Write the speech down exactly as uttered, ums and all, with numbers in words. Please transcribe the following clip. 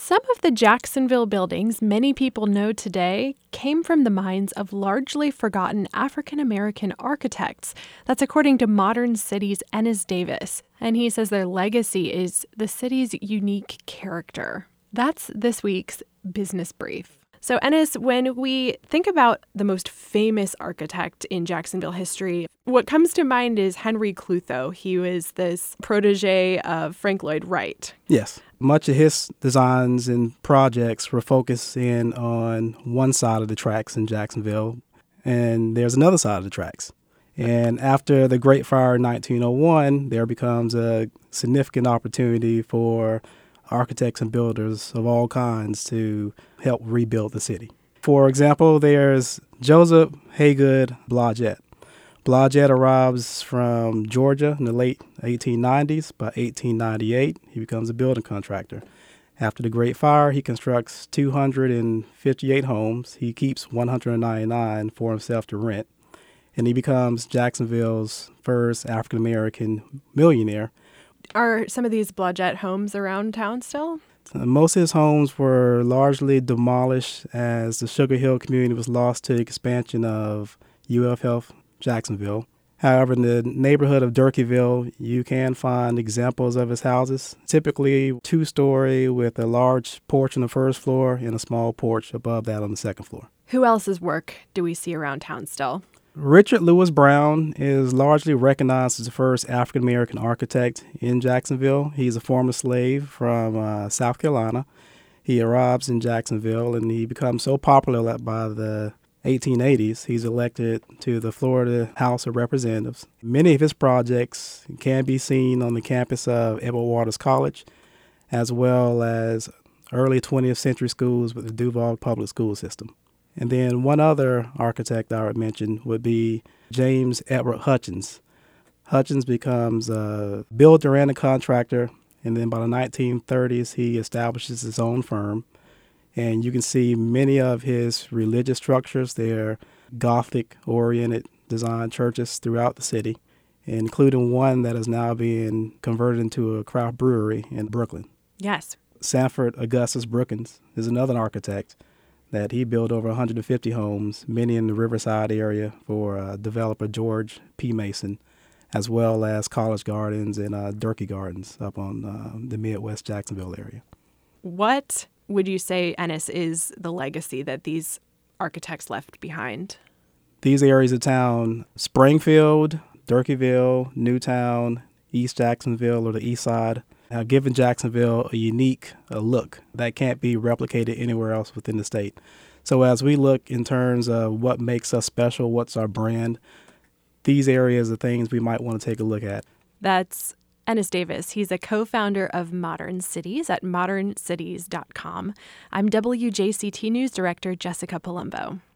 Some of the Jacksonville buildings many people know today came from the minds of largely forgotten African-American architects. That's according to Modern Cities' Ennis Davis. And he says their legacy is the city's unique character. That's this week's Business Brief. So, Ennis, when we think about the most famous architect in Jacksonville history, what comes to mind is Henry Clutho. He was this protege of Frank Lloyd Wright. Yes. Much of his designs and projects were focused in on one side of the tracks in Jacksonville, and there's another side of the tracks. And after the Great Fire in nineteen oh one, there becomes a significant opportunity for architects and builders of all kinds to help rebuild the city. For example, there's Joseph Haygood Blodgett. Blodgett arrives from Georgia in the late eighteen nineties. By eighteen ninety-eight, he becomes a building contractor. After the Great Fire, he constructs two hundred fifty-eight homes. He keeps one hundred ninety-nine for himself to rent. And he becomes Jacksonville's first African-American millionaire. Are some of these Blodgett homes around town still? Uh, most of his homes were largely demolished as the Sugar Hill community was lost to the expansion of U F Health Jacksonville. However, in the neighborhood of Durkeeville, you can find examples of his houses, typically two-story with a large porch on the first floor and a small porch above that on the second floor. Who else's work do we see around town still? Richard Lewis Brown is largely recognized as the first African-American architect in Jacksonville. He's a former slave from uh, South Carolina. He arrives in Jacksonville, and he becomes so popular that by the eighteen eighties, he's elected to the Florida House of Representatives. Many of his projects can be seen on the campus of Edward Waters College, as well as early twentieth century schools with the Duval Public School System. And then one other architect I would mention would be James Edward Hutchins. Hutchins becomes a builder and a contractor, and then by the nineteen thirties, he establishes his own firm. And you can see many of his religious structures. They're Gothic-oriented design churches throughout the city, including one that is now being converted into a craft brewery in Brooklyn. Yes. Sanford Augustus Brookins is another architect that he built over one hundred fifty homes, many in the Riverside area for uh, developer George P. Mason, as well as College Gardens and uh, Durkee Gardens up on uh, the Midwest Jacksonville area. What would you say, Ennis, is the legacy that these architects left behind? These areas of town, Springfield, Durkeeville, Newtown, East Jacksonville, or the East Side, have given Jacksonville a unique a look that can't be replicated anywhere else within the state. So as we look in terms of what makes us special, what's our brand, these areas are things we might want to take a look at. That's Ennis Davis. He's a co-founder of Modern Cities at modern cities dot com. I'm W J C T News Director Jessica Palumbo.